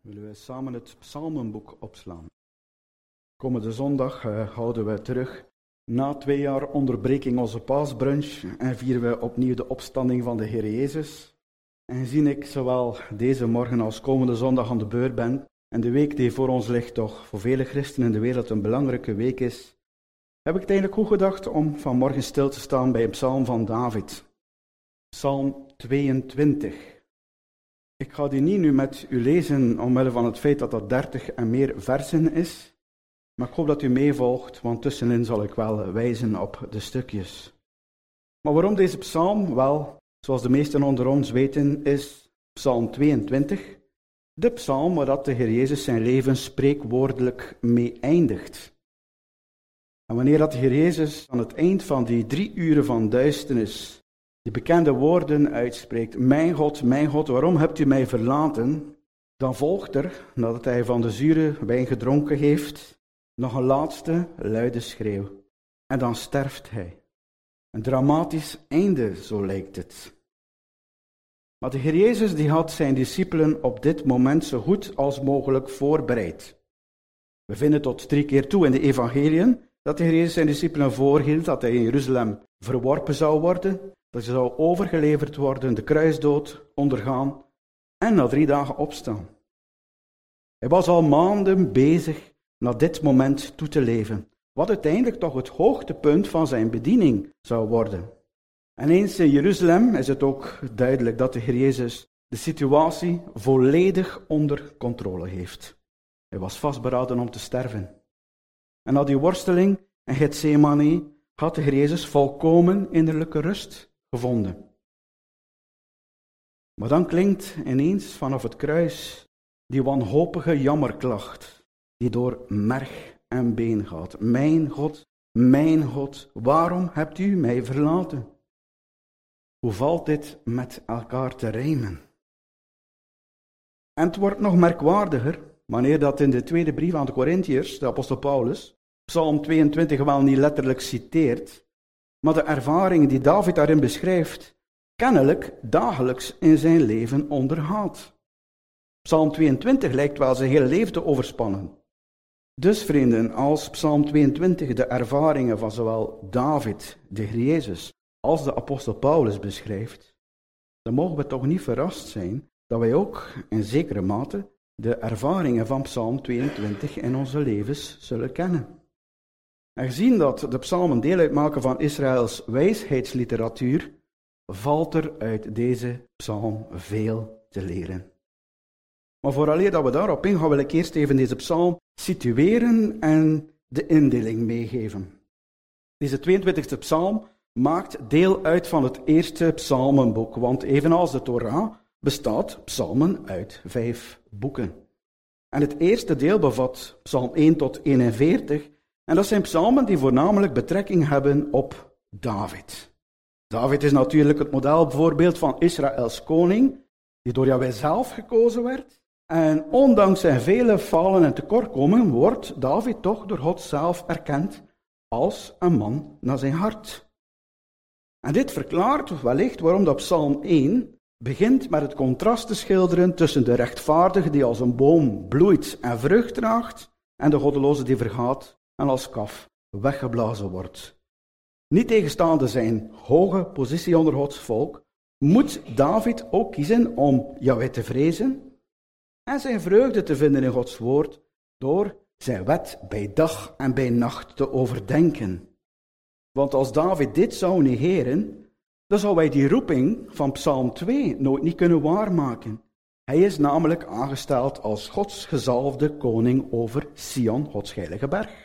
Willen we samen het psalmenboek opslaan. Komende zondag houden we terug na 2 jaar onderbreking onze paasbrunch en vieren we opnieuw de opstanding van de Heer Jezus. En gezien ik zowel deze morgen als komende zondag aan de beurt ben en de week die voor ons ligt toch voor vele christenen in de wereld een belangrijke week is, heb ik het eigenlijk goed gedacht om vanmorgen stil te staan bij een psalm van David. Psalm 22. Ik ga die niet nu met u lezen omwille van het feit dat dat 30 en meer versen is, maar ik hoop dat u meevolgt, want tussenin zal ik wel wijzen op de stukjes. Maar waarom deze psalm? Wel, zoals de meesten onder ons weten, is psalm 22 de psalm waar dat de Heer Jezus zijn leven spreekwoordelijk mee eindigt. En wanneer dat de Heer Jezus aan het eind van die 3 uren van duisternis die bekende woorden uitspreekt, mijn God, waarom hebt u mij verlaten? Dan volgt er, nadat hij van de zure wijn gedronken heeft, nog een laatste luide schreeuw. En dan sterft hij. Een dramatisch einde, zo lijkt het. Maar de Heer Jezus die had zijn discipelen op dit moment zo goed als mogelijk voorbereid. We vinden tot 3 keer toe in de evangeliën dat de Heer Jezus zijn discipelen voorhield dat hij in Jeruzalem verworpen zou worden, dat hij zou overgeleverd worden, de kruisdood ondergaan en na 3 dagen opstaan. Hij was al maanden bezig naar dit moment toe te leven, wat uiteindelijk toch het hoogtepunt van zijn bediening zou worden. En eens in Jeruzalem is het ook duidelijk dat de Heer Jezus de situatie volledig onder controle heeft. Hij was vastberaden om te sterven. En na die worsteling in Getsemane had de Heer Jezus volkomen innerlijke rust gevonden. Maar dan klinkt ineens vanaf het kruis die wanhopige jammerklacht die door merg en been gaat. Mijn God, waarom hebt u mij verlaten? Hoe valt dit met elkaar te rijmen? En het wordt nog merkwaardiger wanneer dat in de tweede brief aan de Korintiërs, de apostel Paulus, Psalm 22 wel niet letterlijk citeert, maar de ervaringen die David daarin beschrijft, kennelijk dagelijks in zijn leven ondergaat. Psalm 22 lijkt wel zijn hele leven te overspannen. Dus vrienden, als Psalm 22 de ervaringen van zowel David, de Heer Jezus, als de apostel Paulus beschrijft, dan mogen we toch niet verrast zijn dat wij ook in zekere mate de ervaringen van Psalm 22 in onze levens zullen kennen. En gezien dat de psalmen deel uitmaken van Israëls wijsheidsliteratuur, valt er uit deze psalm veel te leren. Maar vooraleer dat we daarop ingaan, wil ik eerst even deze psalm situeren en de indeling meegeven. Deze 22e psalm maakt deel uit van het eerste psalmenboek, want evenals de Torah bestaat psalmen uit 5 boeken. En het eerste deel bevat psalm 1 tot 41, en dat zijn psalmen die voornamelijk betrekking hebben op David. David is natuurlijk het modelvoorbeeld van Israëls koning, die door Jahweh zelf gekozen werd. En ondanks zijn vele falen en tekortkomingen wordt David toch door God zelf erkend als een man naar zijn hart. En dit verklaart wellicht waarom dat psalm 1 begint met het contrast te schilderen tussen de rechtvaardige die als een boom bloeit en vrucht draagt, en de goddeloze die vergaat en als kaf weggeblazen wordt. Niet tegenstaande zijn hoge positie onder Gods volk, moet David ook kiezen om Jahweh te vrezen en zijn vreugde te vinden in Gods woord door zijn wet bij dag en bij nacht te overdenken. Want als David dit zou negeren, dan zou hij die roeping van Psalm 2 nooit niet kunnen waarmaken. Hij is namelijk aangesteld als Gods gezalfde koning over Sion, Gods heilige berg.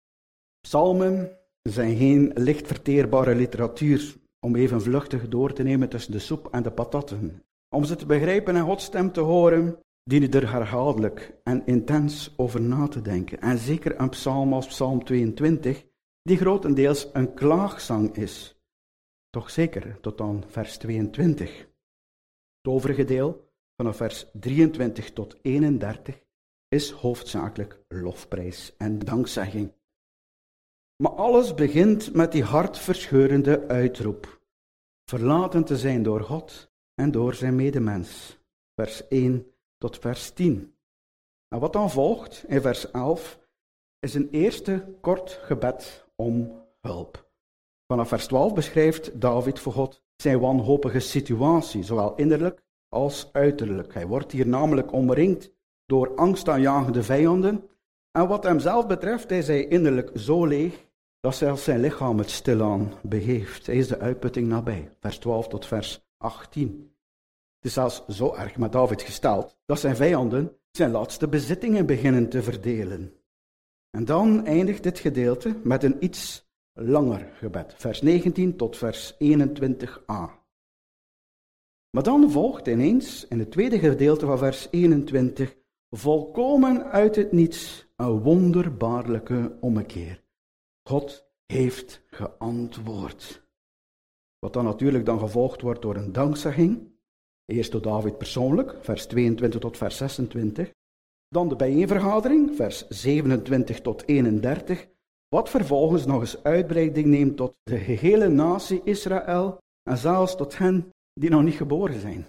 Psalmen zijn geen licht verteerbare literatuur om even vluchtig door te nemen tussen de soep en de patatten. Om ze te begrijpen en Gods stem te horen, dienen er herhaaldelijk en intens over na te denken. En zeker een psalm als Psalm 22, die grotendeels een klaagzang is. Toch zeker tot aan vers 22. Het overige deel, vanaf vers 23 tot 31, is hoofdzakelijk lofprijs en dankzegging. Maar alles begint met die hartverscheurende uitroep. Verlaten te zijn door God en door zijn medemens. Vers 1 tot vers 10. En wat dan volgt in vers 11 is een eerste kort gebed om hulp. Vanaf vers 12 beschrijft David voor God zijn wanhopige situatie, zowel innerlijk als uiterlijk. Hij wordt hier namelijk omringd door angstaanjagende vijanden. En wat hemzelf betreft is hij innerlijk zo leeg dat zelfs zijn lichaam het stilaan begeeft. Hij is de uitputting nabij. Vers 12 tot vers 18. Het is zelfs zo erg met David gesteld dat zijn vijanden zijn laatste bezittingen beginnen te verdelen. En dan eindigt dit gedeelte met een iets langer gebed. Vers 19 tot vers 21a. Maar dan volgt ineens in het tweede gedeelte van vers 21 volkomen uit het niets een wonderbaarlijke ommekeer. God heeft geantwoord. Wat dan natuurlijk dan gevolgd wordt door een dankzegging. Eerst door David persoonlijk, vers 22 tot vers 26. Dan de bijeenvergadering, vers 27 tot 31. Wat vervolgens nog eens uitbreiding neemt tot de gehele natie Israël en zelfs tot hen die nog niet geboren zijn.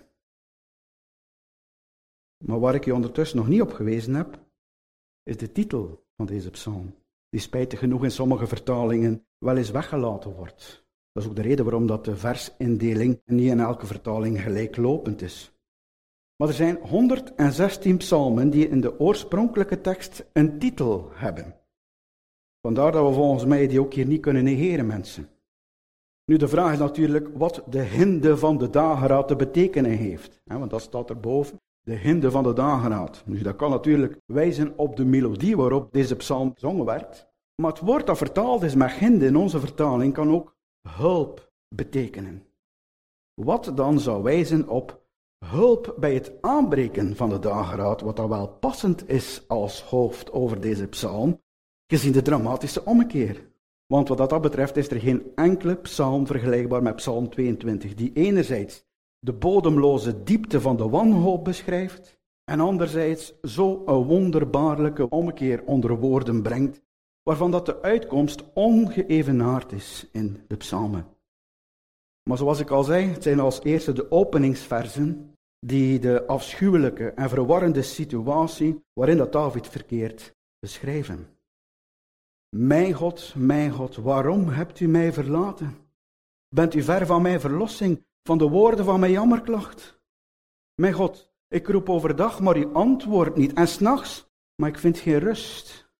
Maar waar ik je ondertussen nog niet op gewezen heb, is de titel van deze psalm, die spijtig genoeg in sommige vertalingen wel eens weggelaten wordt. Dat is ook de reden waarom dat de versindeling niet in elke vertaling gelijklopend is. Maar er zijn 116 psalmen die in de oorspronkelijke tekst een titel hebben. Vandaar dat we volgens mij die ook hier niet kunnen negeren, mensen. Nu, de vraag is natuurlijk wat de hinde van de dageraad te betekenen heeft. Want dat staat erboven. De hinde van de dageraad. Nu, dat kan natuurlijk wijzen op de melodie waarop deze psalm gezongen werd. Maar het woord dat vertaald is met hinde in onze vertaling kan ook hulp betekenen. Wat dan zou wijzen op hulp bij het aanbreken van de dageraad, wat dan wel passend is als hoofd over deze psalm, gezien de dramatische ommekeer. Want wat dat betreft is er geen enkele psalm vergelijkbaar met psalm 22, die enerzijds de bodemloze diepte van de wanhoop beschrijft, en anderzijds zo een wonderbaarlijke ommekeer onder woorden brengt, waarvan dat de uitkomst ongeëvenaard is in de psalmen. Maar zoals ik al zei, het zijn als eerste de openingsversen die de afschuwelijke en verwarrende situatie waarin dat David verkeert beschrijven. Mijn God, waarom hebt u mij verlaten? Bent u ver van mijn verlossing, van de woorden van mijn jammerklacht? Mijn God, ik roep overdag, maar u antwoordt niet, en 's nachts, maar ik vind geen rust.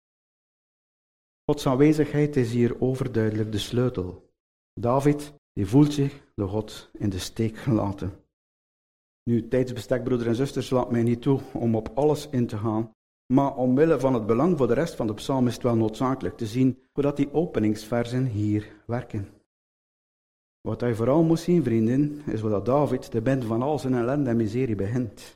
Gods aanwezigheid is hier overduidelijk de sleutel. David, die voelt zich door God in de steek gelaten. Nu, tijdsbestek, broeders en zusters, laat mij niet toe om op alles in te gaan. Maar omwille van het belang voor de rest van de psalm is het wel noodzakelijk te zien hoe dat die openingsversen hier werken. Wat hij vooral moet zien, vrienden, is wat David de band van al zijn ellende en miserie begint.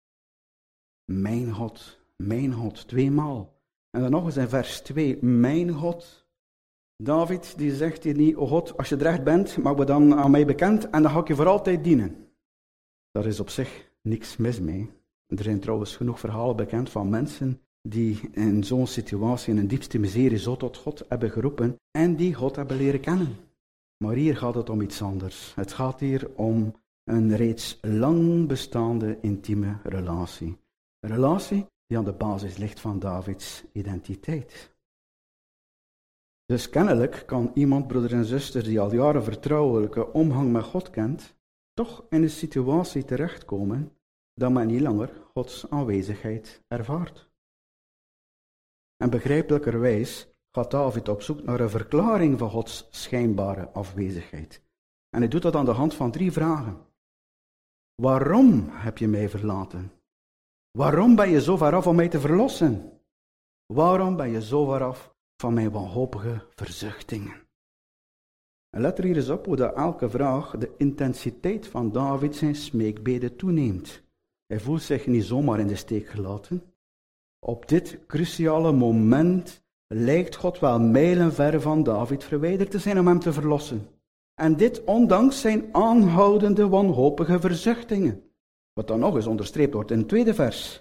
Mijn God, 2 maal. En dan nog eens in vers 2, mijn God. David die zegt hier niet, o God, als je er echt bent, maak me dan aan mij bekend en dan ga ik je voor altijd dienen. Daar is op zich niks mis mee. Er zijn trouwens genoeg verhalen bekend van mensen die in zo'n situatie, in een diepste miserie, zo tot God hebben geroepen en die God hebben leren kennen. Maar hier gaat het om iets anders. Het gaat hier om een reeds lang bestaande intieme relatie. Een relatie die aan de basis ligt van Davids identiteit. Dus kennelijk kan iemand, broeders en zusters, die al jaren vertrouwelijke omgang met God kent, toch in een situatie terechtkomen dat men niet langer Gods aanwezigheid ervaart. En begrijpelijkerwijs gaat David op zoek naar een verklaring van Gods schijnbare afwezigheid. En hij doet dat aan de hand van 3 vragen. Waarom heb je mij verlaten? Waarom ben je zo ver af om mij te verlossen? Waarom ben je zo ver af van mijn wanhopige verzuchtingen? En let er hier eens op hoe dat elke vraag de intensiteit van David zijn smeekbede toeneemt. Hij voelt zich niet zomaar in de steek gelaten. Op dit cruciale moment lijkt God wel mijlenver van David verwijderd te zijn om hem te verlossen. En dit ondanks zijn aanhoudende wanhopige verzuchtingen. Wat dan nog eens onderstreept wordt in het tweede vers.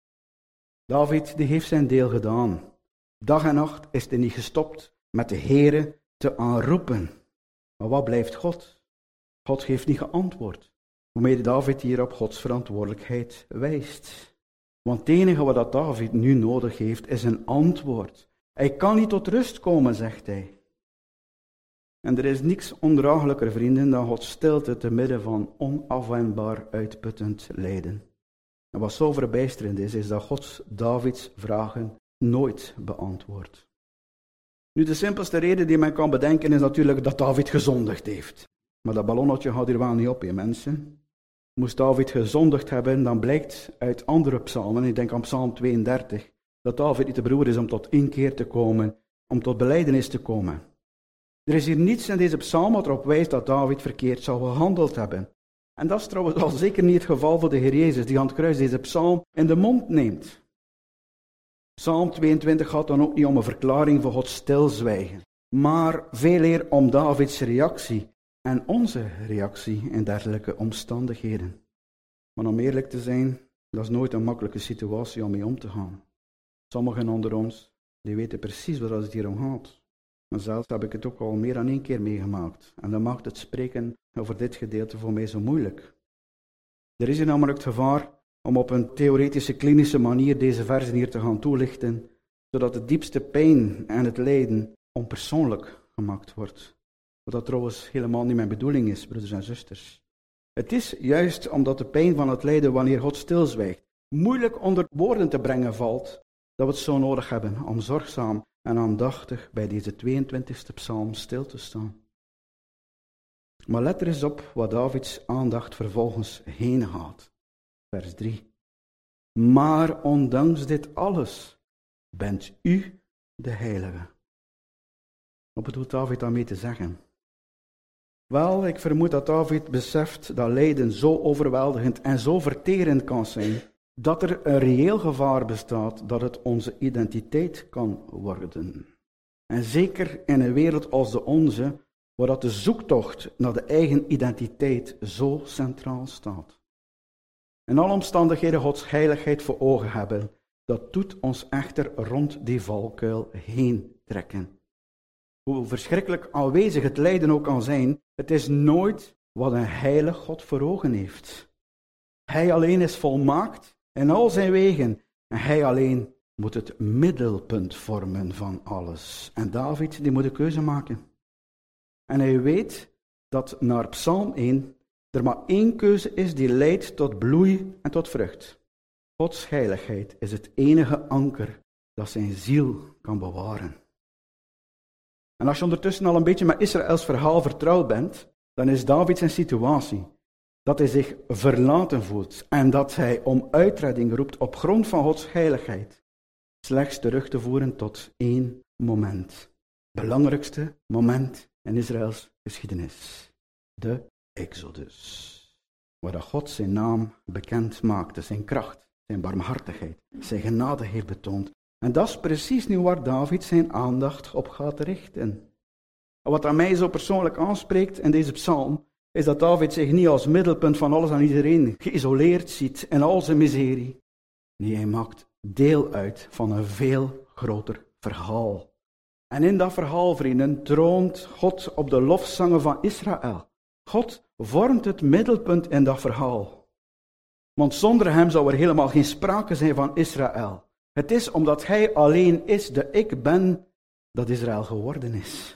David die heeft zijn deel gedaan. Dag en nacht is hij niet gestopt met de Heere te aanroepen. Maar wat blijft God? God heeft niet geantwoord. Waarmee David hier op Gods verantwoordelijkheid wijst. Want het enige wat David nu nodig heeft, is een antwoord. Hij kan niet tot rust komen, zegt hij. En er is niets ondraaglijker, vrienden, dan Gods stilte te midden van onafwendbaar uitputtend lijden. En wat zo verbijsterend is dat God Davids vragen nooit beantwoordt. Nu, de simpelste reden die men kan bedenken is natuurlijk dat David gezondigd heeft. Maar dat ballonnetje gaat hier wel niet op, mensen. Moest David gezondigd hebben, dan blijkt uit andere psalmen, ik denk aan psalm 32, dat David niet te beroerd is om tot inkeer te komen, om tot belijdenis te komen. Er is hier niets in deze psalm wat erop wijst dat David verkeerd zou gehandeld hebben. En dat is trouwens al zeker niet het geval voor de Heer Jezus, die aan het kruis deze psalm in de mond neemt. Psalm 22 gaat dan ook niet om een verklaring voor Gods stilzwijgen, maar veel eer om Davids reactie en onze reactie in dergelijke omstandigheden. Maar om eerlijk te zijn, dat is nooit een makkelijke situatie om mee om te gaan. Sommigen onder ons, die weten precies waar het hier om gaat. Maar zelfs heb ik het ook al meer dan 1 keer meegemaakt. En dat maakt het spreken over dit gedeelte voor mij zo moeilijk. Er is hier namelijk het gevaar om op een theoretische, klinische manier deze versen hier te gaan toelichten, zodat de diepste pijn en het lijden onpersoonlijk gemaakt wordt. Wat dat trouwens helemaal niet mijn bedoeling is, broeders en zusters. Het is juist omdat de pijn van het lijden, wanneer God stilzwijgt, moeilijk onder woorden te brengen valt, dat we het zo nodig hebben om zorgzaam en aandachtig bij deze 22e psalm stil te staan. Maar let er eens op wat Davids aandacht vervolgens heen gaat. Vers 3. Maar ondanks dit alles bent u de Heilige. Wat bedoelt David daarmee te zeggen? Wel, ik vermoed dat David beseft dat lijden zo overweldigend en zo verterend kan zijn, dat er een reëel gevaar bestaat dat het onze identiteit kan worden. En zeker in een wereld als de onze, waar dat de zoektocht naar de eigen identiteit zo centraal staat. In alle omstandigheden Gods heiligheid voor ogen hebben, dat doet ons echter rond die valkuil heen trekken. Hoe verschrikkelijk aanwezig het lijden ook kan zijn, het is nooit wat een heilig God voor ogen heeft. Hij alleen is volmaakt in al zijn wegen en hij alleen moet het middelpunt vormen van alles. En David die moet een keuze maken. En hij weet dat naar Psalm 1 er maar 1 keuze is die leidt tot bloei en tot vrucht. Gods heiligheid is het enige anker dat zijn ziel kan bewaren. En als je ondertussen al een beetje met Israëls verhaal vertrouwd bent, dan is David zijn situatie dat hij zich verlaten voelt en dat hij om uitredding roept op grond van Gods heiligheid, slechts terug te voeren tot 1 moment. Belangrijkste moment in Israëls geschiedenis. De Exodus. Waar God zijn naam bekend maakte, zijn kracht, zijn barmhartigheid, zijn genade heeft betoond. En dat is precies nu waar David zijn aandacht op gaat richten. En wat aan mij zo persoonlijk aanspreekt in deze psalm, is dat David zich niet als middelpunt van alles en iedereen geïsoleerd ziet in al zijn miserie. Nee, hij maakt deel uit van een veel groter verhaal. En in dat verhaal, vrienden, troont God op de lofzangen van Israël. God vormt het middelpunt in dat verhaal. Want zonder hem zou er helemaal geen sprake zijn van Israël. Het is omdat hij alleen is de ik ben dat Israël geworden is.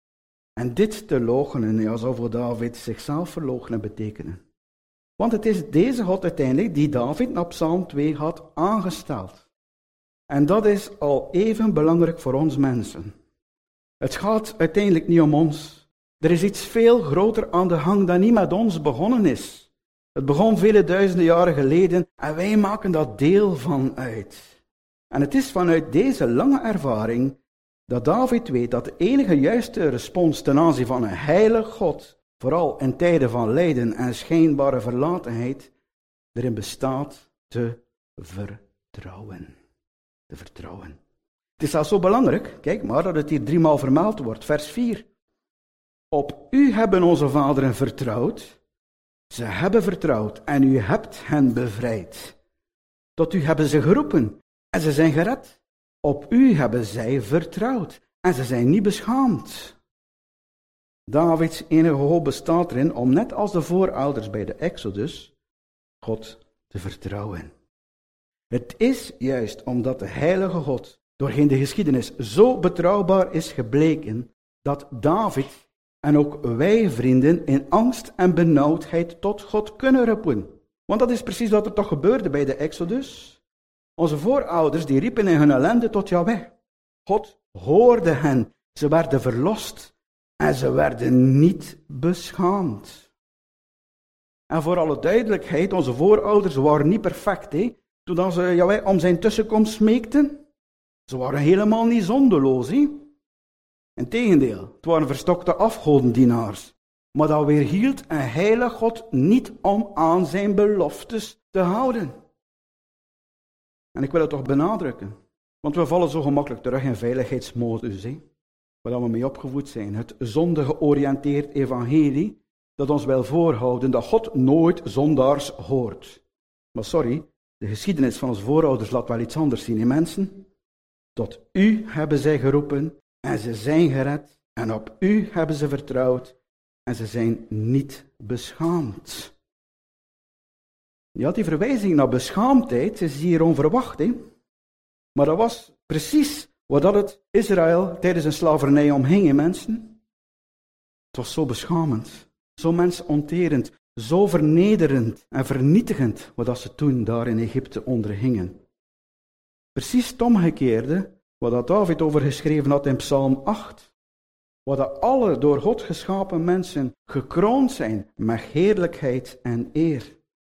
En dit te loochenen, ja, zou voor David zichzelf verloochenen betekenen. Want het is deze God uiteindelijk die David naar Psalm 2 had aangesteld. En dat is al even belangrijk voor ons mensen. Het gaat uiteindelijk niet om ons. Er is iets veel groter aan de gang dat niet met ons begonnen is. Het begon vele duizenden jaren geleden en wij maken dat deel van uit. En het is vanuit deze lange ervaring dat David weet dat de enige juiste respons ten aanzien van een heilig God, vooral in tijden van lijden en schijnbare verlatenheid, erin bestaat te vertrouwen. Te vertrouwen. Het is zelfs zo belangrijk, kijk maar, dat het hier 3 maal vermeld wordt. Vers 4. Op u hebben onze vaderen vertrouwd. Ze hebben vertrouwd en u hebt hen bevrijd. Tot u hebben ze geroepen en ze zijn gered. Op u hebben zij vertrouwd en ze zijn niet beschaamd. Davids enige hoop bestaat erin om net als de voorouders bij de Exodus God te vertrouwen. Het is juist omdat de heilige God doorheen de geschiedenis zo betrouwbaar is gebleken, dat David en ook wij vrienden in angst en benauwdheid tot God kunnen roepen. Want dat is precies wat er toch gebeurde bij de Exodus. Onze voorouders die riepen in hun ellende tot Yahweh. God hoorde hen, ze werden verlost en ze werden niet beschaamd. En voor alle duidelijkheid, onze voorouders waren niet perfect, toen ze Yahweh om zijn tussenkomst smeekten. Ze waren helemaal niet zondeloos. Integendeel, het waren verstokte afgodendienaars. Maar dat weerhield een heilige God niet om aan zijn beloftes te houden. En ik wil het toch benadrukken, want we vallen zo gemakkelijk terug in veiligheidsmodus, waar we mee opgevoed zijn. Het zonde-georiënteerd evangelie, dat ons wil voorhouden dat God nooit zondaars hoort. Maar sorry, de geschiedenis van onze voorouders laat wel iets anders zien, mensen. Tot u hebben zij geroepen en ze zijn gered en op u hebben ze vertrouwd en ze zijn niet beschaamd. Ja, die verwijzing naar beschaamdheid is hier onverwacht, maar dat was precies wat het Israël tijdens een slavernij omhing, mensen. Het was zo beschamend, zo mensonterend, zo vernederend en vernietigend wat ze toen daar in Egypte ondergingen. Precies het omgekeerde wat David over geschreven had in Psalm 8. Wat alle door God geschapen mensen gekroond zijn met heerlijkheid en eer.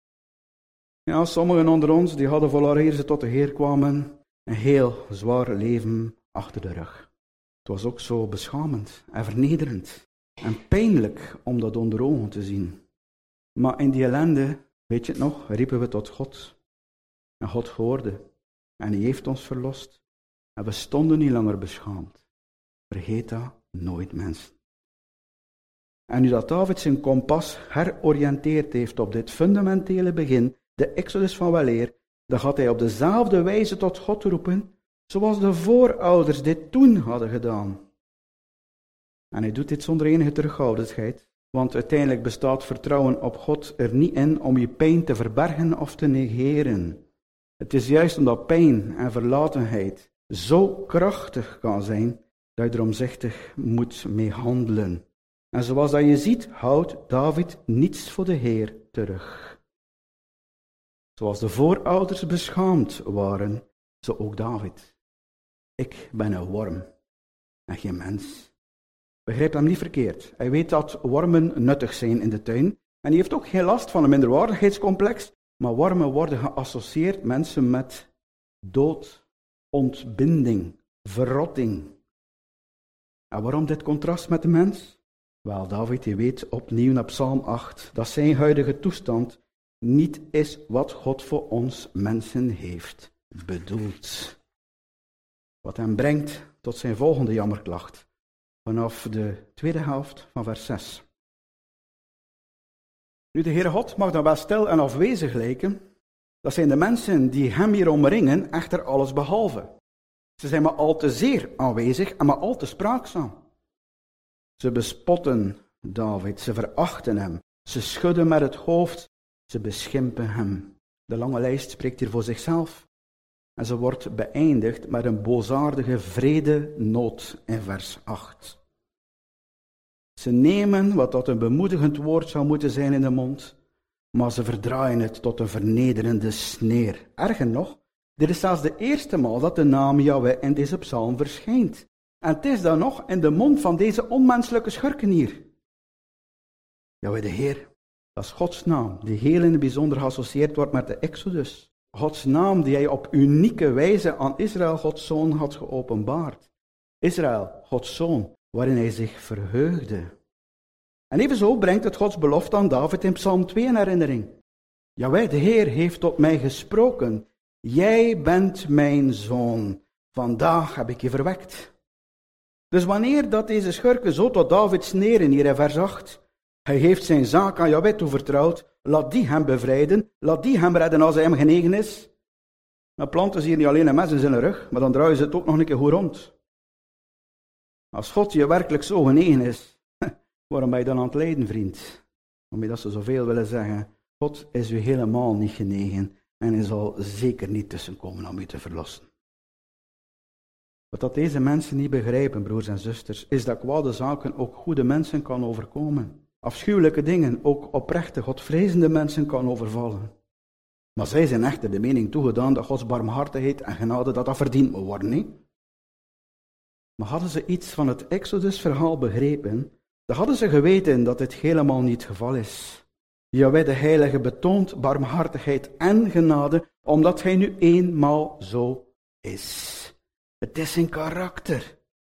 Ja, sommigen onder ons die hadden voor ze tot de Heer kwamen een heel zwaar leven achter de rug. Het was ook zo beschamend en vernederend en pijnlijk om dat onder ogen te zien. Maar in die ellende, weet je het nog, riepen we tot God. En God hoorde. En hij heeft ons verlost. En we stonden niet langer beschaamd. Vergeet dat nooit, mensen. En nu dat David zijn kompas heroriënteerd heeft op dit fundamentele begin, de Exodus van weleer, dan gaat hij op dezelfde wijze tot God roepen, zoals de voorouders dit toen hadden gedaan. En hij doet dit zonder enige terughoudendheid, want uiteindelijk bestaat vertrouwen op God er niet in om je pijn te verbergen of te negeren. Het is juist omdat pijn en verlatenheid zo krachtig kan zijn, dat je er omzichtig moet mee handelen. En zoals dat je ziet, houdt David niets voor de Heer terug. Zoals de voorouders beschaamd waren, zo ook David. Ik ben een worm en geen mens. Begrijp hem niet verkeerd. Hij weet dat wormen nuttig zijn in de tuin. En hij heeft ook geen last van een minderwaardigheidscomplex. Maar wormen worden geassocieerd mensen met dood, ontbinding, verrotting. En waarom dit contrast met de mens? Wel, David die weet opnieuw naar Psalm 8 dat zijn huidige toestand niet is wat God voor ons mensen heeft bedoeld. Wat hem brengt tot zijn volgende jammerklacht. Vanaf de tweede helft van vers 6. Nu, de Heere God mag dan wel stil en afwezig lijken. Dat zijn de mensen die hem hier omringen echter alles behalve. Ze zijn maar al te zeer aanwezig en maar al te spraakzaam. Ze bespotten David, ze verachten hem, ze schudden met het hoofd, ze beschimpen hem. De lange lijst spreekt hier voor zichzelf. En ze wordt beëindigd met een boosaardige vredenoot in vers 8. Ze nemen wat dat een bemoedigend woord zou moeten zijn in de mond, maar ze verdraaien het tot een vernederende sneer. Erger nog, dit is zelfs de eerste maal dat de naam Yahweh in deze psalm verschijnt. En het is dan nog in de mond van deze onmenselijke schurken hier. Yahweh de Heer, dat is Gods naam, die heel in het bijzonder geassocieerd wordt met de Exodus. Gods naam die hij op unieke wijze aan Israël, Gods zoon, had geopenbaard. Israël, Gods zoon, waarin hij zich verheugde. En evenzo brengt het Gods belofte aan David in Psalm 2 in herinnering. Jawel, de Heer heeft tot mij gesproken. Jij bent mijn zoon. Vandaag heb ik je verwekt. Dus wanneer dat deze schurken zo tot David sneren hier in vers 8, hij heeft zijn zaak aan Jahweh toevertrouwd, laat die hem bevrijden, laat die hem redden als hij hem genegen is. Dan planten ze hier niet alleen een mes in zijn rug, maar dan draaien ze het ook nog een keer goed rond. Als God je werkelijk zo genegen is, waarom ben je dan aan het lijden, vriend? Waarmee dat ze zoveel willen zeggen, God is u helemaal niet genegen. en hij zal zeker niet tussenkomen om u te verlossen. Wat dat deze mensen niet begrijpen, broers en zusters, is dat kwade zaken ook goede mensen kan overkomen. Afschuwelijke dingen ook oprechte, godvrezende mensen kan overvallen. Maar zij zijn echter de mening toegedaan dat Gods barmhartigheid en genade dat verdiend moet worden. Niet? Maar hadden ze iets van het Exodus-verhaal begrepen, dan hadden ze geweten dat dit helemaal niet het geval is. Jahweh de Heilige betoont barmhartigheid en genade, omdat hij nu eenmaal zo is. Het is zijn karakter.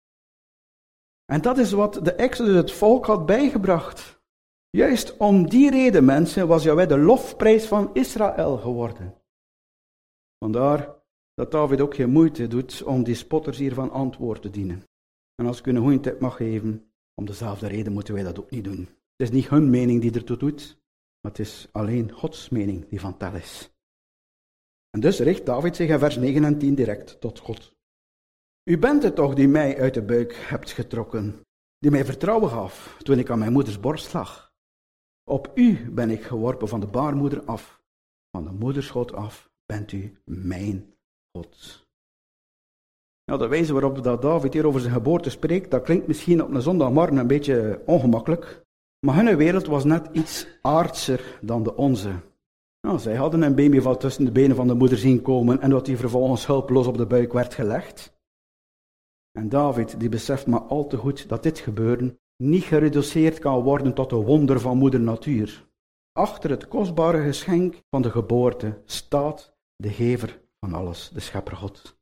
En dat is wat de Exodus het volk had bijgebracht. Juist om die reden, mensen, was Jahweh de lofprijs van Israël geworden. Vandaar dat David ook geen moeite doet om die spotters hiervan antwoord te dienen. En als ik u een goede tip mag geven, om dezelfde reden moeten wij dat ook niet doen. Het is niet hun mening die ertoe doet, maar het is alleen Gods mening die van tel is. En dus richt David zich in vers 9 en 10 direct tot God. U bent het toch die mij uit de buik hebt getrokken, die mij vertrouwen gaf toen ik aan mijn moeders borst lag. Op u ben ik geworpen van de baarmoeder af, van de moederschoot af bent u mijn God. Nou, de wijze waarop dat David hier over zijn geboorte spreekt, dat klinkt misschien op een zondagmorgen een beetje ongemakkelijk, maar hun wereld was net iets aardser dan de onze. Nou, zij hadden een baby van tussen de benen van de moeder zien komen en dat die vervolgens hulpeloos op de buik werd gelegd. En David die beseft maar al te goed dat dit gebeuren niet gereduceerd kan worden tot een wonder van moeder natuur. Achter het kostbare geschenk van de geboorte staat de gever van alles, de schepper God.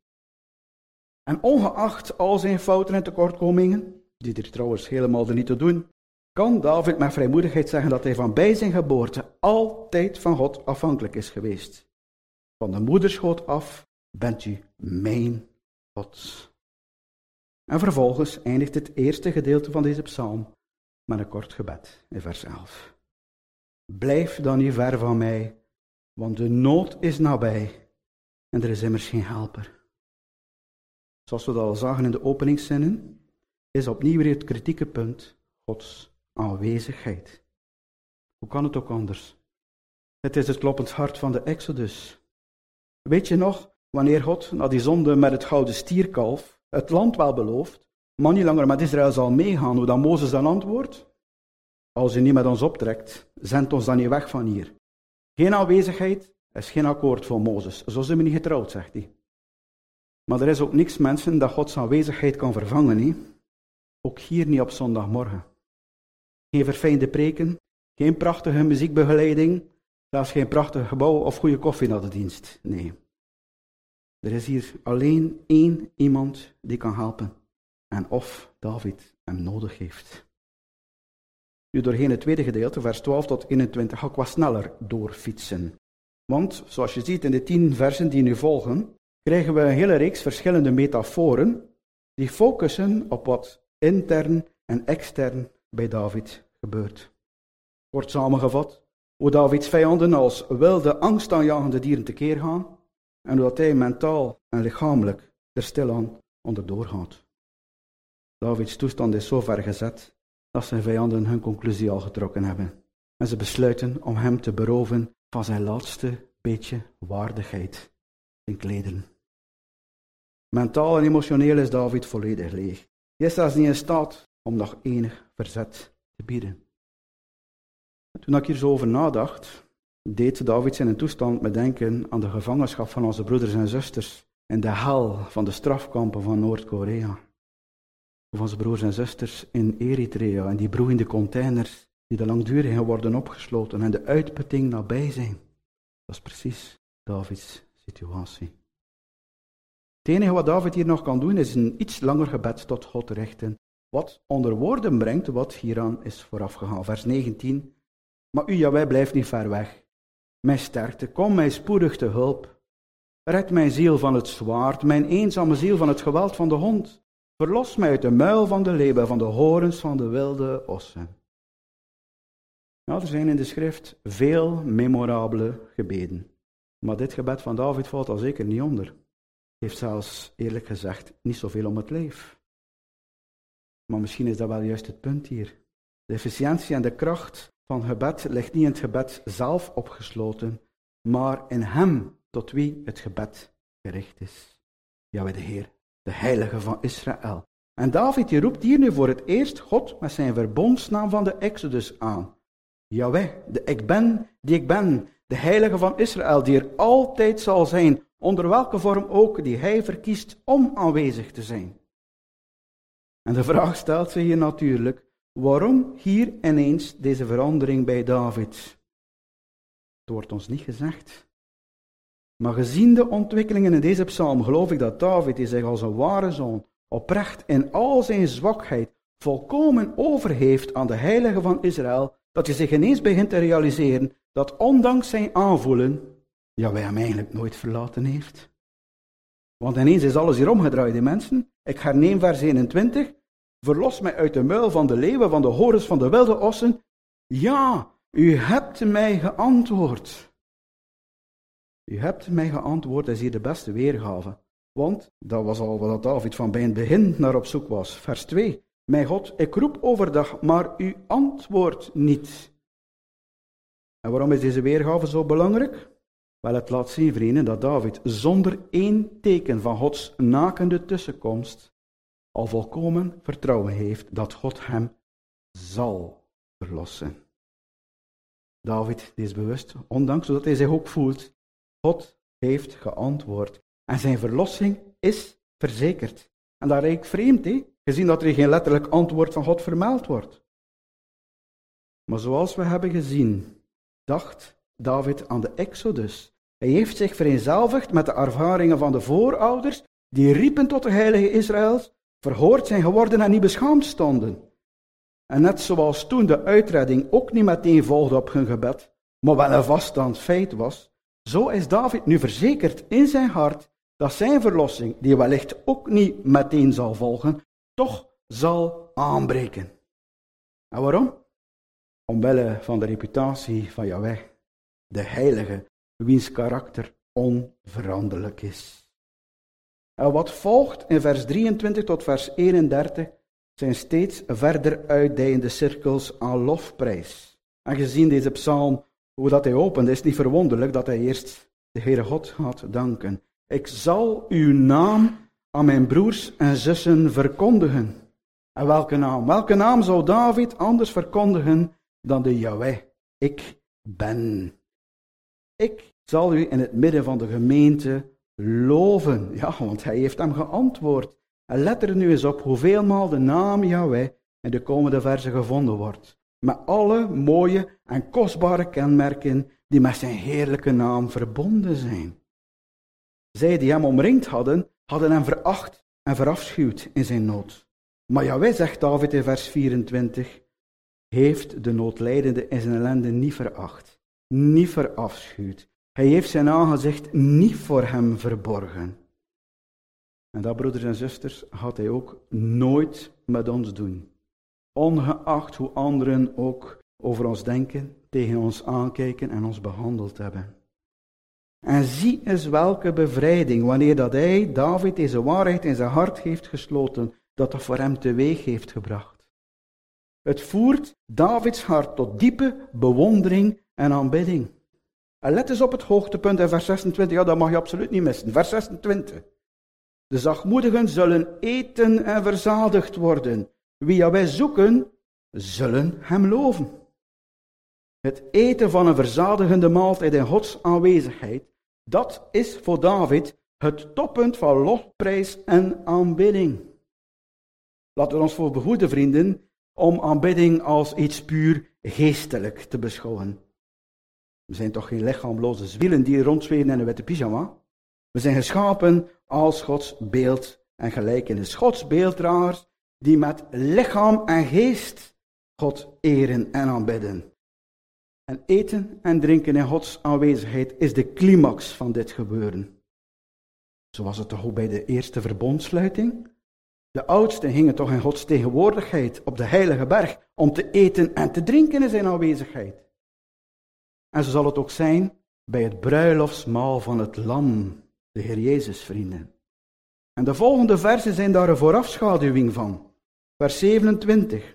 En ongeacht al zijn fouten en tekortkomingen, die er trouwens helemaal er niet te doen, kan David met vrijmoedigheid zeggen dat hij van bij zijn geboorte altijd van God afhankelijk is geweest. Van de moederschoot af bent u mijn God. En vervolgens eindigt het eerste gedeelte van deze psalm met een kort gebed in vers 11. Blijf dan niet ver van mij, want de nood is nabij en er is immers geen helper. Zoals we dat al zagen in de openingszinnen, is opnieuw weer het kritieke punt Gods aanwezigheid. Hoe kan het ook anders? Het is het kloppend hart van de Exodus. Weet je nog, wanneer God na die zonde met het gouden stierkalf het land wel belooft, maar niet langer met Israël zal meegaan, hoe dan Mozes dan antwoordt? Als u niet met ons optrekt, zend ons dan niet weg van hier. Geen aanwezigheid is geen akkoord voor Mozes. Zo zijn we niet getrouwd, zegt hij. Maar er is ook niks, mensen, dat Gods aanwezigheid kan vervangen. Niet? Ook hier niet op zondagmorgen. Geen verfijnde preken, geen prachtige muziekbegeleiding, zelfs geen prachtig gebouw of goede koffie na de dienst. Nee. Er is hier alleen één iemand die kan helpen. En of David hem nodig heeft. Nu doorheen het tweede gedeelte, vers 12 tot 21, ga ik wat sneller doorfietsen. Want, zoals je ziet in de 10 versen die nu volgen, krijgen we een hele reeks verschillende metaforen die focussen op wat intern en extern bij David gebeurt. Kort samengevat, hoe Davids vijanden als wilde, angstaanjagende dieren tekeer gaan en hoe dat hij mentaal en lichamelijk er stilaan onderdoor gaat. Davids toestand is zo ver gezet dat zijn vijanden hun conclusie al getrokken hebben. En ze besluiten om hem te beroven van zijn laatste beetje waardigheid, zijn klederen. Mentaal en emotioneel is David volledig leeg. Hij is zelfs niet in staat om nog enig verzet te bieden. Toen ik hier zo over nadacht, deed David zijn toestand me denken aan de gevangenschap van onze broeders en zusters in de hel van de strafkampen van Noord-Korea. Of onze broers en zusters in Eritrea en die broeiende containers die de langdurig worden opgesloten en de uitputting nabij zijn. Dat is precies Davids situatie. Het enige wat David hier nog kan doen is een iets langer gebed tot God richten, wat onder woorden brengt wat hieraan is voorafgegaan. Vers 19. Maar u, Jahweh, blijft niet ver weg. Mijn sterkte, kom mij spoedig te hulp. Red mijn ziel van het zwaard, mijn eenzame ziel van het geweld van de hond. Verlos mij uit de muil van de leeuw, van de horens van de wilde ossen. Nou, er zijn in de schrift veel memorabele gebeden. Maar dit gebed van David valt al zeker niet onder. Heeft zelfs, eerlijk gezegd, niet zoveel om het lijf. Maar misschien is dat wel juist het punt hier. De efficiëntie en de kracht van gebed ligt niet in het gebed zelf opgesloten, maar in hem tot wie het gebed gericht is. Jaweh de Heer, de Heilige van Israël. En David die roept hier nu voor het eerst God met zijn verbondsnaam van de Exodus aan. Jaweh, de ik ben die ik ben, de Heilige van Israël, die er altijd zal zijn, onder welke vorm ook die hij verkiest om aanwezig te zijn. En de vraag stelt zich hier natuurlijk, waarom hier ineens deze verandering bij David? Het wordt ons niet gezegd. Maar gezien de ontwikkelingen in deze psalm geloof ik dat David, die zich als een ware zoon oprecht in al zijn zwakheid volkomen overgeeft aan de Heilige van Israël, dat hij zich ineens begint te realiseren dat ondanks zijn aanvoelen, Jaweh hem eigenlijk nooit verlaten heeft. Want ineens is alles hier omgedraaid, hè, mensen. Ik herneem vers 21. Verlos mij uit de muil van de leeuwen, van de horens, van de wilde ossen. Ja, u hebt mij geantwoord. U hebt mij geantwoord, dat is hier de beste weergave. Want dat was al wat David van bij het begin naar op zoek was. Vers 2. Mijn God, ik roep overdag, maar u antwoordt niet. En waarom is deze weergave zo belangrijk? Wel, het laat zien, vrienden, dat David zonder één teken van Gods nakende tussenkomst al volkomen vertrouwen heeft dat God hem zal verlossen. David is bewust, ondanks dat hij zich ook voelt, God heeft geantwoord. En zijn verlossing is verzekerd. En dat lijkt vreemd, gezien dat er geen letterlijk antwoord van God vermeld wordt. Maar zoals we hebben gezien, dacht David aan de Exodus. Hij heeft zich vereenzelvigd met de ervaringen van de voorouders, die riepen tot de heilige Israëls, verhoord zijn geworden en niet beschaamd stonden. En net zoals toen de uitredding ook niet meteen volgde op hun gebed, maar wel een vaststaand feit was, zo is David nu verzekerd in zijn hart dat zijn verlossing, die wellicht ook niet meteen zal volgen, toch zal aanbreken. En waarom? Omwille van de reputatie van Jaweh, de Heilige, wiens karakter onveranderlijk is. En wat volgt in vers 23 tot vers 31 zijn steeds verder uitdijende cirkels aan lofprijs. En gezien deze psalm, hoe dat hij opent, is het niet verwonderlijk dat hij eerst de Heere God gaat danken. Ik zal uw naam aan mijn broers en zussen verkondigen. En welke naam? Welke naam zou David anders verkondigen dan de Jaweh? Ik ben. Ik zal u in het midden van de gemeente loven. Ja, want hij heeft hem geantwoord. En let er nu eens op hoeveelmaal de naam Jaweh in de komende versen gevonden wordt. Met alle mooie en kostbare kenmerken die met zijn heerlijke naam verbonden zijn. Zij die hem omringd hadden hem veracht en verafschuwd in zijn nood. Maar Jaweh, zegt David in vers 24, heeft de noodlijdende in zijn ellende niet veracht, niet verafschuwd. Hij heeft zijn aangezicht niet voor hem verborgen. En dat, broeders en zusters, gaat hij ook nooit met ons doen. Ongeacht hoe anderen ook over ons denken, tegen ons aankijken en ons behandeld hebben. En zie eens welke bevrijding, wanneer dat hij, David, deze waarheid in zijn hart heeft gesloten, dat voor hem teweeg heeft gebracht. Het voert Davids hart tot diepe bewondering en aanbidding. En let eens op het hoogtepunt in vers 26, ja, dat mag je absoluut niet missen. Vers 26. De zachtmoedigen zullen eten en verzadigd worden. Wie wij zoeken, zullen hem loven. Het eten van een verzadigende maaltijd in Gods aanwezigheid, dat is voor David het toppunt van lofprijs en aanbidding. Laten we ons voor behoeden, vrienden, om aanbidding als iets puur geestelijk te beschouwen. We zijn toch geen lichaamloze zwielen die rondzweren in een witte pyjama? We zijn geschapen als Gods beeld en gelijkenis. Gods beelddragers die met lichaam en geest God eren en aanbidden. En eten en drinken in Gods aanwezigheid is de climax van dit gebeuren. Zo was het toch ook bij de eerste verbondsluiting? De oudsten gingen toch in Gods tegenwoordigheid op de heilige berg om te eten en te drinken in zijn aanwezigheid. En zo zal het ook zijn bij het bruiloftsmaal van het Lam, de Heer Jezus, vrienden. En de volgende versen zijn daar een voorafschaduwing van. Vers 27.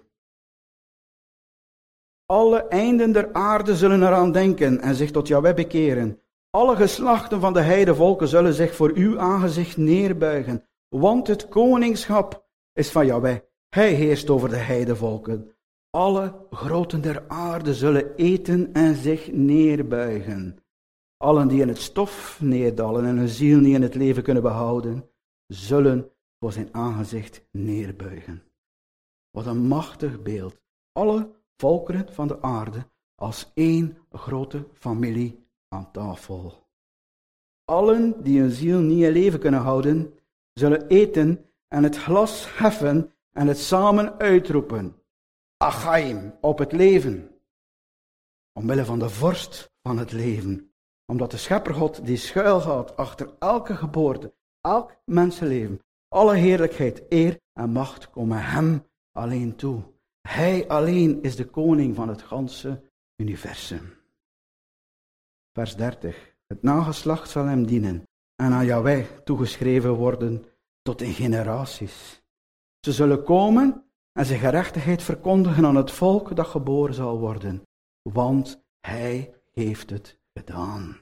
Alle einden der aarde zullen eraan denken en zich tot Jaweh bekeren. Alle geslachten van de heidevolken zullen zich voor uw aangezicht neerbuigen, want het koningschap is van Jahweh. Hij heerst over de heidevolken. Alle groten der aarde zullen eten en zich neerbuigen. Allen die in het stof neerdalen en hun ziel niet in het leven kunnen behouden, zullen voor zijn aangezicht neerbuigen. Wat een machtig beeld. Alle volkeren van de aarde als één grote familie aan tafel. Allen die hun ziel niet in leven kunnen houden, zullen eten en het glas heffen en het samen uitroepen. Achaim, op het leven. Omwille van de vorst van het leven. Omdat de scheppergod die schuilgaat achter elke geboorte, elk mensenleven, alle heerlijkheid, eer en macht komen hem alleen toe. Hij alleen is de koning van het ganse universum. Vers 30. Het nageslacht zal hem dienen en aan Jahweh toegeschreven worden tot in generaties. Ze zullen komen en zijn gerechtigheid verkondigen aan het volk dat geboren zal worden, want hij heeft het gedaan.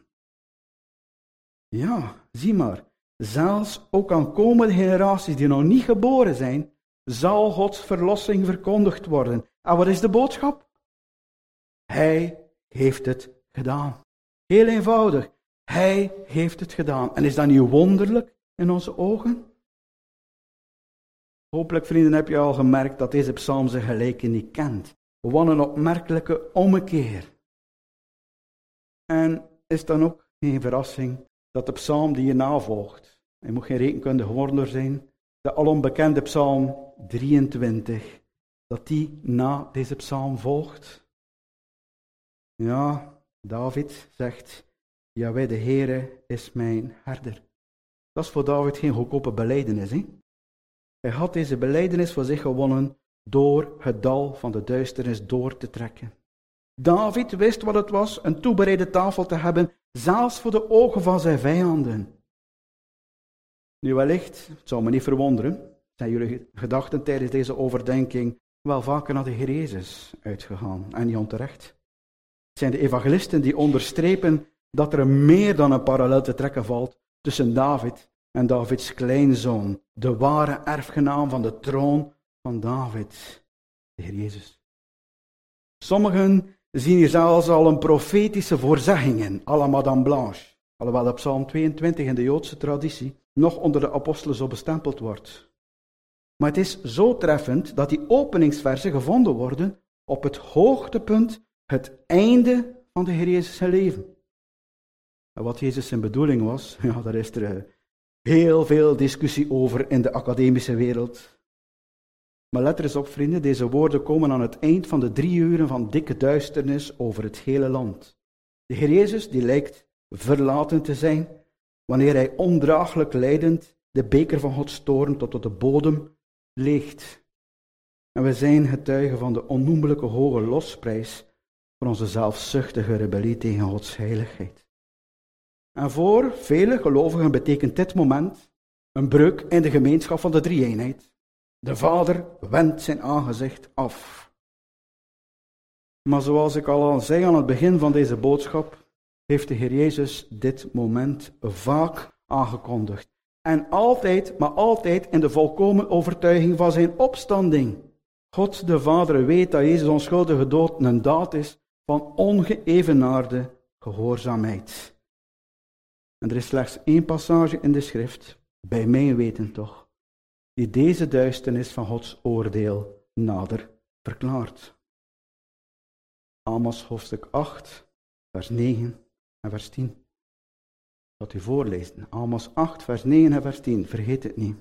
Ja, zie maar, zelfs ook aan komende generaties die nog niet geboren zijn, zal Gods verlossing verkondigd worden. En wat is de boodschap? Hij heeft het gedaan. Heel eenvoudig, hij heeft het gedaan. En is dat niet wonderlijk in onze ogen? Hopelijk, vrienden, heb je al gemerkt dat deze psalm zijn gelijke niet kent. Wat een opmerkelijke ommekeer. En is dan ook geen verrassing dat de psalm die hierna volgt, hij moet geen rekenkundige wonder zijn, de alom-bekende psalm 23, dat die na deze psalm volgt. Ja, David zegt, Jahweh de Heere is mijn herder. Dat is voor David geen goedkope belijdenis, hè? Hij had deze belijdenis voor zich gewonnen door het dal van de duisternis door te trekken. David wist wat het was, een toebereide tafel te hebben, zelfs voor de ogen van zijn vijanden. Nu wellicht, het zou me niet verwonderen, zijn jullie gedachten tijdens deze overdenking wel vaker naar de Heer Jezus uitgegaan, en niet onterecht. Het zijn de evangelisten die onderstrepen dat er meer dan een parallel te trekken valt tussen David en Davids kleinzoon, de ware erfgenaam van de troon van David, de Heer Jezus. Sommigen zien hier zelfs al een profetische voorzeggingen, à la Madame Blanche, alhoewel de Psalm 22 in de Joodse traditie nog onder de apostelen zo bestempeld wordt. Maar het is zo treffend dat die openingsversen gevonden worden op het hoogtepunt, het einde van de Heer Jezus zijn leven. En wat Jezus zijn bedoeling was, ja, daar is er heel veel discussie over in de academische wereld. Maar let er eens op, vrienden, deze woorden komen aan het eind van de 3 uren van dikke duisternis over het hele land. De Heer Jezus, die lijkt verlaten te zijn, wanneer hij ondraaglijk lijdend de beker van Gods toorn tot op de bodem leegt. En we zijn getuigen van de onnoemelijke hoge losprijs voor onze zelfzuchtige rebellie tegen Gods heiligheid. En voor vele gelovigen betekent dit moment een breuk in de gemeenschap van de drie-eenheid. De Vader wendt zijn aangezicht af. Maar zoals ik al zei aan het begin van deze boodschap, heeft de Heer Jezus dit moment vaak aangekondigd. En altijd, maar altijd in de volkomen overtuiging van zijn opstanding. God de Vader weet dat Jezus' onschuldige dood een daad is van ongeëvenaarde gehoorzaamheid. En er is slechts 1 passage in de schrift, bij mijn weten toch, die deze duisternis van Gods oordeel nader verklaart. Amos hoofdstuk 8, vers 9 en vers 10. Ik zal het u voorlezen. Amos 8, vers 9 en vers 10. Vergeet het niet.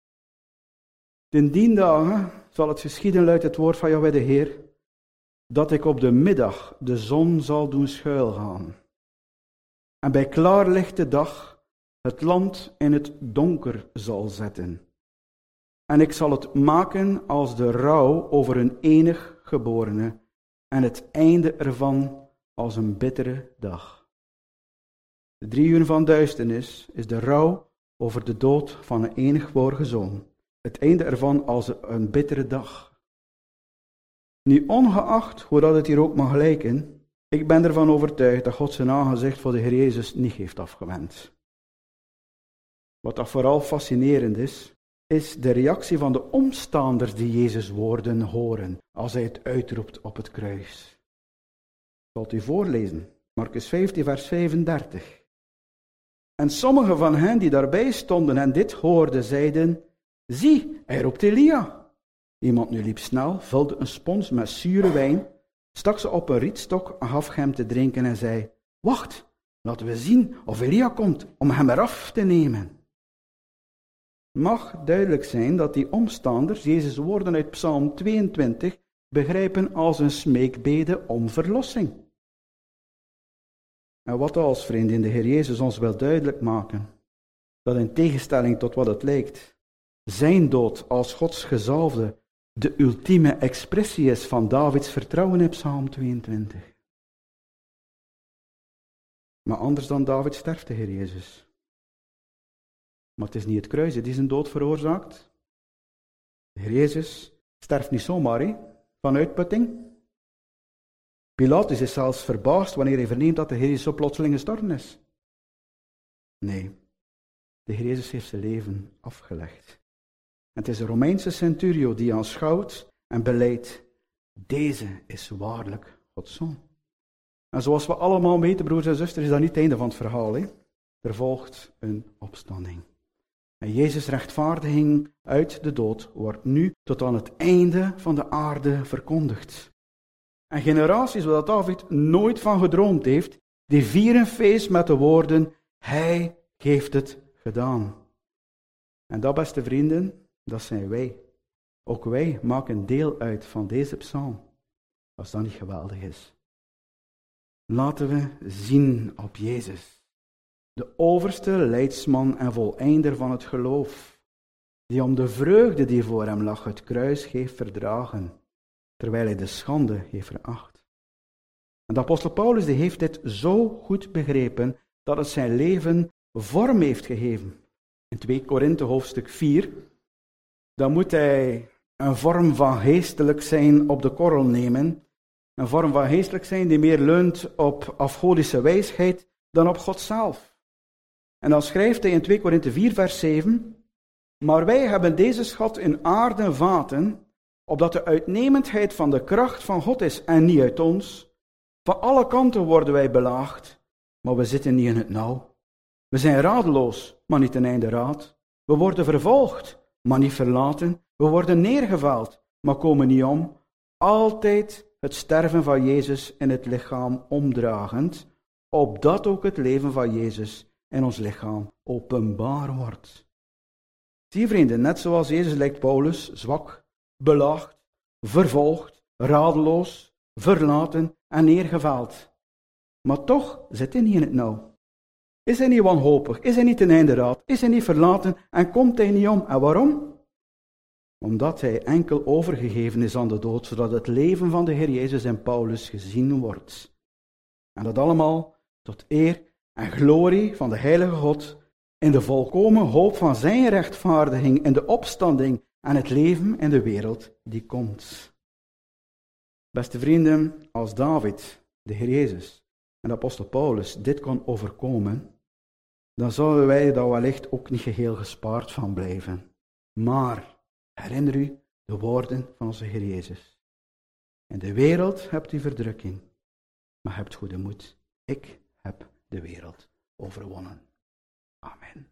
Ten dien dagen zal het geschieden, luidt het woord van Jahweh de Heer, dat ik op de middag de zon zal doen schuilgaan. En bij klaarlichte dag het land in het donker zal zetten. En ik zal het maken als de rouw over een enig geborene, en het einde ervan als een bittere dag. De 3 uur van duisternis is de rouw over de dood van een enig geboren zoon. Het einde ervan als een bittere dag. Nu ongeacht hoe dat het hier ook mag lijken, Ik ben ervan overtuigd dat God zijn aangezicht voor de Heer Jezus niet heeft afgewend. Wat dat vooral fascinerend is de reactie van de omstanders die Jezus' woorden horen als hij het uitroept op het kruis. Ik zal het u voorlezen. Marcus 15, vers 35. En sommigen van hen die daarbij stonden en dit hoorden, zeiden, zie, hij roept Elia. Iemand nu liep snel, vulde een spons met zure wijn, stak ze op een rietstok, gaf hem te drinken en zei, wacht, laten we zien of Elia komt om hem eraf te nemen. Het mag duidelijk zijn dat die omstanders Jezus' woorden uit Psalm 22 begrijpen als een smeekbede om verlossing. En wat als, vrienden, de Heer Jezus ons wil duidelijk maken, dat in tegenstelling tot wat het lijkt, zijn dood als Gods gezalfde de ultieme expressie is van Davids vertrouwen in Psalm 22. Maar anders dan David sterft de Heer Jezus. Maar het is niet het kruis die zijn dood veroorzaakt. De Heer Jezus sterft niet zomaar, van uitputting. Pilatus is zelfs verbaasd wanneer hij verneemt dat de Heer Jezus zo plotseling gestorven is. Nee, de Heer Jezus heeft zijn leven afgelegd. En het is de Romeinse centurio die aanschouwt en beleidt, deze is waarlijk Gods Zoon. En zoals we allemaal weten, broers en zusters, is dat niet het einde van het verhaal. Er volgt een opstanding. En Jezus' rechtvaardiging uit de dood wordt nu tot aan het einde van de aarde verkondigd. En generaties waar David nooit van gedroomd heeft, die vieren feest met de woorden, hij heeft het gedaan. En dat, beste vrienden, dat zijn wij. Ook wij maken deel uit van deze psalm, als dat niet geweldig is. Laten we zien op Jezus. De overste leidsman en voleinder van het geloof, die om de vreugde die voor hem lag het kruis heeft verdragen, terwijl hij de schande heeft veracht. En de apostel Paulus die heeft dit zo goed begrepen, dat het zijn leven vorm heeft gegeven. In 2 Korinthe hoofdstuk 4, dan moet hij een vorm van geestelijk zijn op de korrel nemen, een vorm van geestelijk zijn die meer leunt op afgodische wijsheid dan op God zelf. En dan schrijft hij in 2 Korinthe 4, vers 7, maar wij hebben deze schat in aarden vaten, opdat de uitnemendheid van de kracht van God is en niet uit ons. Van alle kanten worden wij belaagd, maar we zitten niet in het nauw. We zijn radeloos, maar niet ten einde raad. We worden vervolgd, maar niet verlaten. We worden neergevaald, maar komen niet om. Altijd het sterven van Jezus in het lichaam omdragend, opdat ook het leven van Jezus in ons lichaam openbaar wordt. Zie vrienden, net zoals Jezus lijkt Paulus zwak, belaagd, vervolgd, radeloos, verlaten en neergevaald. Maar toch zit hij niet in het nauw. Is hij niet wanhopig? Is hij niet ten einde raad? Is hij niet verlaten en komt hij niet om? En waarom? Omdat hij enkel overgegeven is aan de dood, zodat het leven van de Heer Jezus en Paulus gezien wordt. En dat allemaal tot eer en glorie van de heilige God, in de volkomen hoop van zijn rechtvaardiging, in de opstanding en het leven in de wereld die komt. Beste vrienden, als David, de Heer Jezus en de apostel Paulus dit kon overkomen, dan zouden wij daar wellicht ook niet geheel gespaard van blijven. Maar herinner u de woorden van onze Heer Jezus. In de wereld hebt u verdrukking, maar hebt goede moed. Ik heb de wereld overwonnen. Amen.